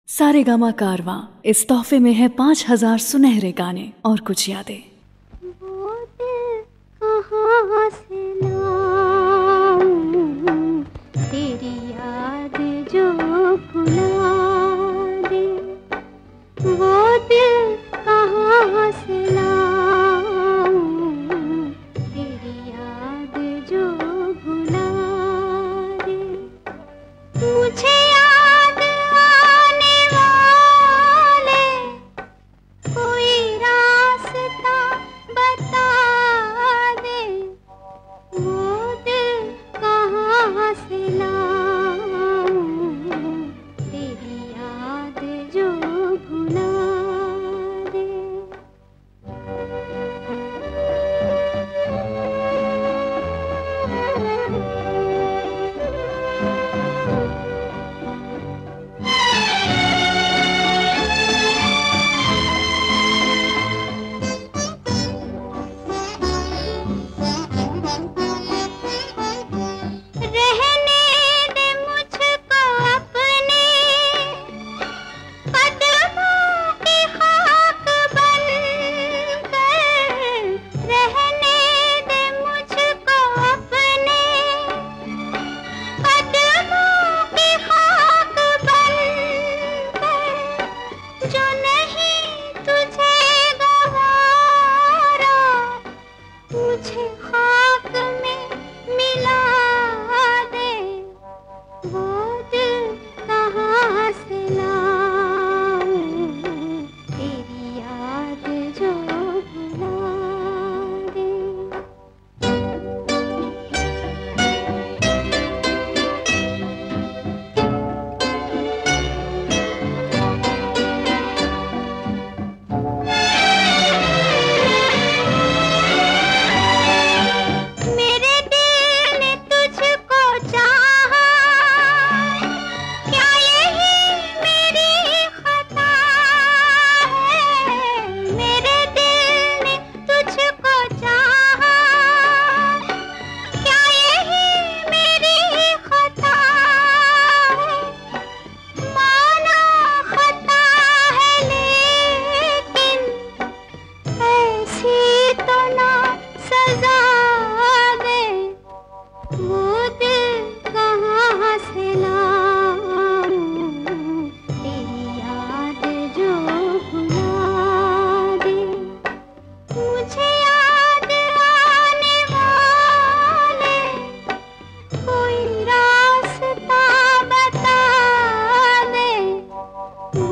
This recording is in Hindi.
सारेगामा कारवां इस तोहफे में है 5,000 सुनहरे गाने और कुछ यादें। वो दिल कहाँ से लाऊं, तेरी याद जो भुला दे। वो दिल कहाँ से लाऊं, तेरी याद जो भुला दे। मुझे याद आने वाले कोई रास्ता बता दे। वो दिल कहाँ से लाऊं, तेरी याद जो भुला दे। रहने दे मुझको अपने कदमों की खाक बनकर। रहने दे मुझको अपने कदमों की खाक बनकर। जो नहीं तुझे गवारा, मुझे खाक में मिला दे। वो दिल कहाँ से लाऊं, तेरी याद जो भुला दे। मेरे दिल ने तुझको चाहा, क्या यही मेरी खता है। मेरे दिल ने तुझको चाहा, क्या यही मेरी खता है। माना खता है लेकिन ऐसी तो ना सजा दे। वो दिल कहाँ से लाऊं, तेरी याद जो भुला दे। मुझे याद आने वाले कोई रास्ता बता दे।